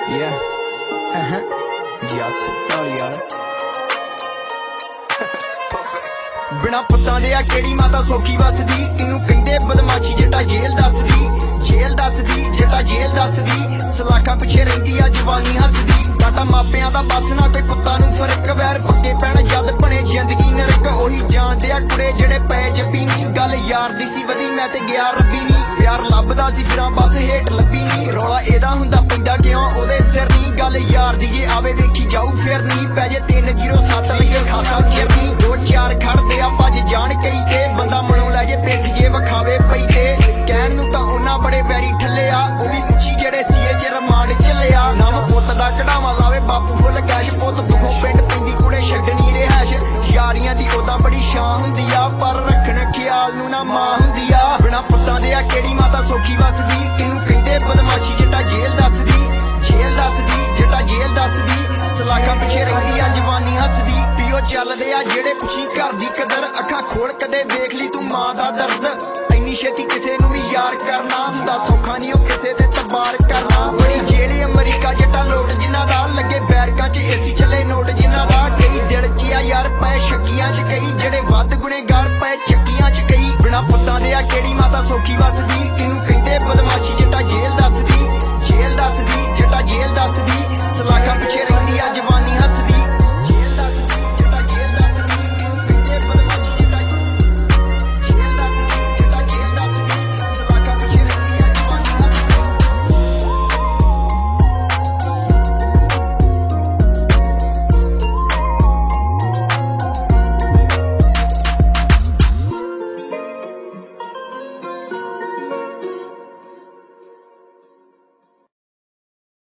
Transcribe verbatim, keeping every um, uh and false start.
Yeah. Uh-huh. Just oh yeah. बिना पुत्तां दे आ केड़ी माता सौखी वसदी इनू कहंदे बदमाशी जटा जेल दसदी जेल दसदी जटा जेल दसदी सलाखां पिछे रहिंदी आ जवानी हसदी साडा मापियां दा बस ना कोई पुत्तां नू फर्क वैर पक्के पैण जद बने जिंदगी नरक ओही जानदे आ कुड़े जेड़े पै जप्पी नी गल यार दी सी वधी मैं ते गया रब्बी नी प्यार लभदा सी फिरां बस हेठ लब्बी नी रौला एदा हुंदा पैंदा क्यों ओदे सिर नी गल यार दी जे आवे वेखी जाऊ फिर नी पै जे तीन जीरो सत्त लगे खासा खेरनी दो चार खड़दे आ भज जान कई ते बंदा मनो लै जे पिठ जे वखावे पई ते कहण नू तां ओना बड़े वैरी ठल्ले आ ओ भी पुछी जेड़े सीए च रमान चलिया नाम पुत्त दा कढ़ावा लावे बापू फुल कैश पुत्त दुखों पिंड पैंदी कुड़े छड्डनी रिहाइश यारियां दी ओदां बड़ी शान हुंदी आ पर रखण ख्याल नू ना मां हुंदी आ बिना पुत्तां दे आ केड़ी माता सौखी वसदी किनू कहंदे बदमाशी जटा जेल दसदी जेल दसदी जटा जेल दसदी सलाखां पिछे रहिंदी आ जवानी हसदी पियो चलदे आ जेड़े पुछी घर दी कदर अखां खोल कदे वेख ली तू मां दा दर्द इन्नी छेती किसे नू भी यार करना हुंदा सौखा नहीं ओ किसे ते तबार करना बड़ी जेल अमरीका जटा लोट जिन्ना दा लगे बैरकां च एसी चले नोट जिन्ना दा कई दिल च आ यार पै शक्कियां च कई जेड़े वध गुनेगार पै चक्कियां च कई बिना पुत्तां दे आ केड़ी माता सौखी वसदी